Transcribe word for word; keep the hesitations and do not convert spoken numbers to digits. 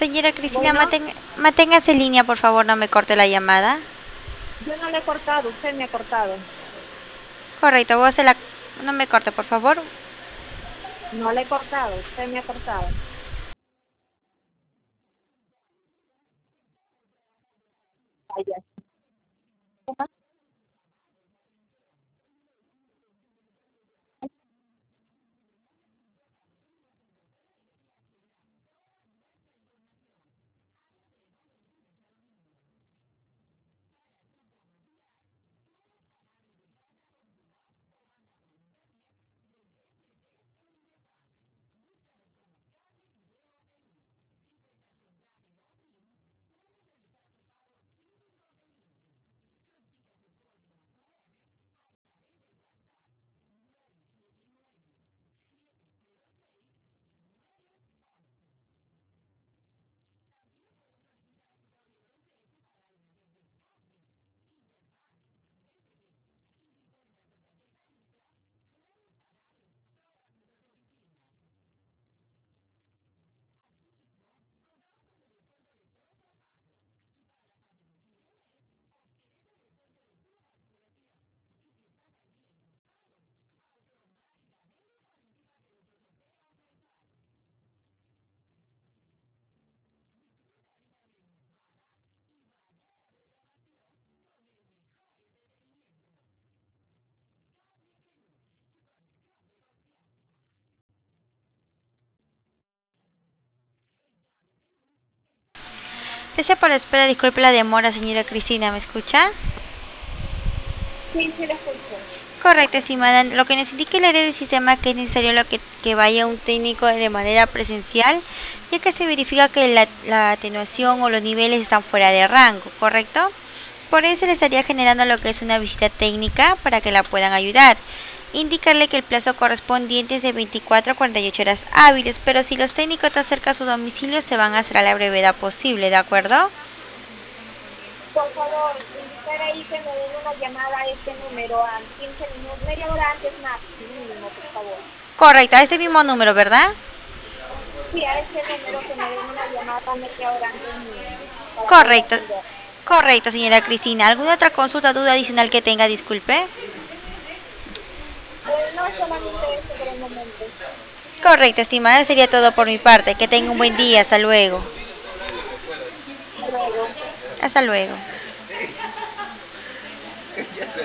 Señora Cristina, Bueno, mantenga, manténgase en línea, por favor, no me corte la llamada. yo no le he cortado, usted me ha cortado. Correcto, voy a hacer la... No me corte, por favor. No le he cortado, usted me ha cortado. Vaya. Gracias por la espera, disculpe la demora, señora Cristina, ¿me escucha? Sí, sí, le escucho. Correcto, estimada. Lo que nos indica el área del sistema que es necesario lo que, que vaya un técnico de manera presencial, ya que se verifica que la, la atenuación o los niveles están fuera de rango, ¿correcto? Por eso le estaría generando lo que es una visita técnica para que la puedan ayudar. Indicarle que el plazo correspondiente es de veinticuatro a cuarenta y ocho horas hábiles, pero si los técnicos están cerca a su domicilio, se van a hacer a la brevedad posible, ¿de acuerdo? Por favor, indicar ahí que me den una llamada a este número a quince minutos, media hora antes máximo, mínimo, por favor. Correcto, a este mismo número, ¿verdad? Sí, a este número que me den una llamada media hora antes mínimo, para poder Correcto, atender. correcto, señora Cristina. ¿Alguna otra consulta, duda adicional que tenga? Disculpe. Eh, no solamente eso por el momento. Correcto, estimada, sería todo por mi parte. Que tenga un buen día. Hasta luego. Hasta luego. Hasta luego.